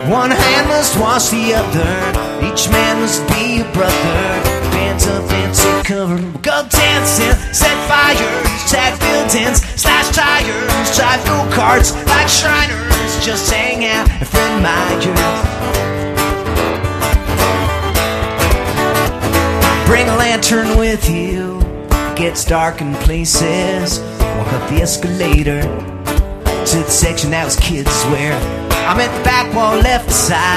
One hand must wash the other, each man must be a brother. Bands up and take cover, we'll go dancing, set fires, tag buildings, slash tires, drive go-karts like Shriners, just hang out and friend my youth. Bring a lantern with you, it gets dark in places. Walk up the escalator to the section that was kids' wear. I'm at the back wall left side.